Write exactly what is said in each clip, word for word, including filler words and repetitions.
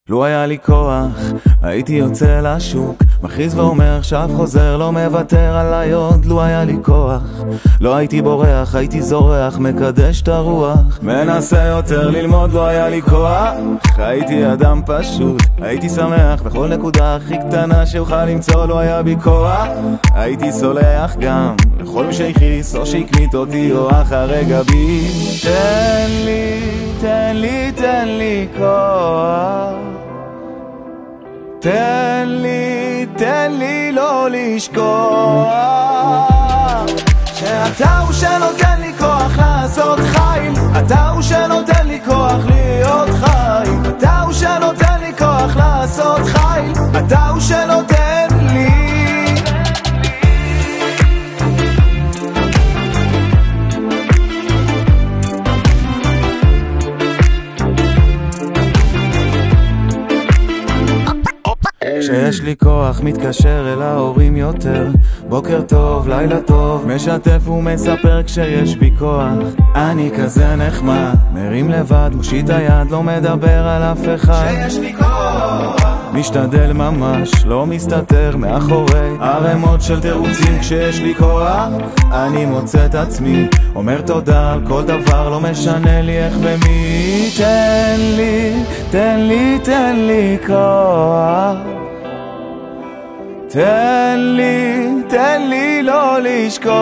לו היה לי כוח, הייתי יוצא לשוק, מכריז ואומר עכשיו חוזר, לא מוותר עליי עוד. לו היה לי כוח, לא הייתי בורח, הייתי זורח, מקדש את הרוח, מנסה יותר ללמוד. לא היה לי כוח, הייתי אדם פשוט, הייתי שמח בכל נקודה הכי קטנה שאוכל למצוא. לא היה בי כוח, הייתי סולח גם לכל מי שהכעיס או שהקנית אותי או אחרי גבי. תן לי, תן לי, תן לי כוח, תן לי, תן לי לא לשכוח שאתה הוא שנותן לי כוח לעשות חיל, אתה הוא שנותן לי כוח להיות חי, אתה הוא שנותן לי כוח לעשות חיל, אתה הוא שנותן לי. כשיש לי כוח מתקשר אל ההורים יותר, בוקר טוב, לילה טוב, משתף ומספר כשיש בי כוח. אני כזה נחמד, מרים לבד, מושיט היד, לא מדבר על אף אחד. כשיש לי כוח משתדל ממש, לא מסתתר מאחורי ערימות של תירוצים. כשיש לי כוח אני מוצא את עצמי אומר תודה על כל דבר, לא משנה לי איך ומי. תן לי, תן לי, תן לי כוח, תן לי, תן לי לא לשכוח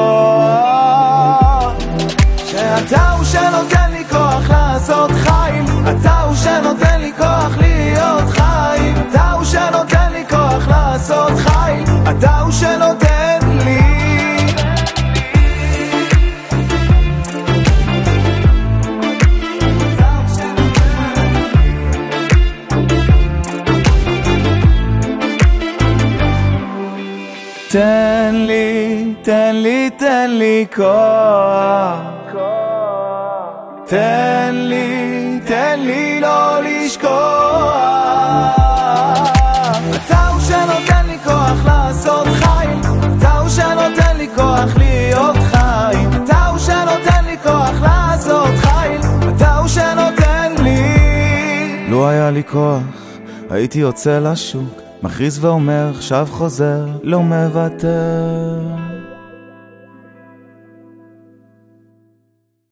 שאתה הוא שנותן לי כוח לעשות חיל, אתה הוא שנותן לי כוח להיות חי, אתה הוא שנותן לי כוח לעשות חיל, אתה הוא שנותן לי. תן לי, תן לי, תן לי כוח, תן לי, תן לי לא לשכוח אתה הוא שנותן לי כוח לעשות חיל, אתה הוא שנותן לי כוח להיות חי, אתה הוא שנותן לי כוח לעשות חיל, אתה הוא שנותן לי. לו היה לי כוח הייתי יוצא לשוק, מכריז ואומר עכשיו חוזר, לא מוותר.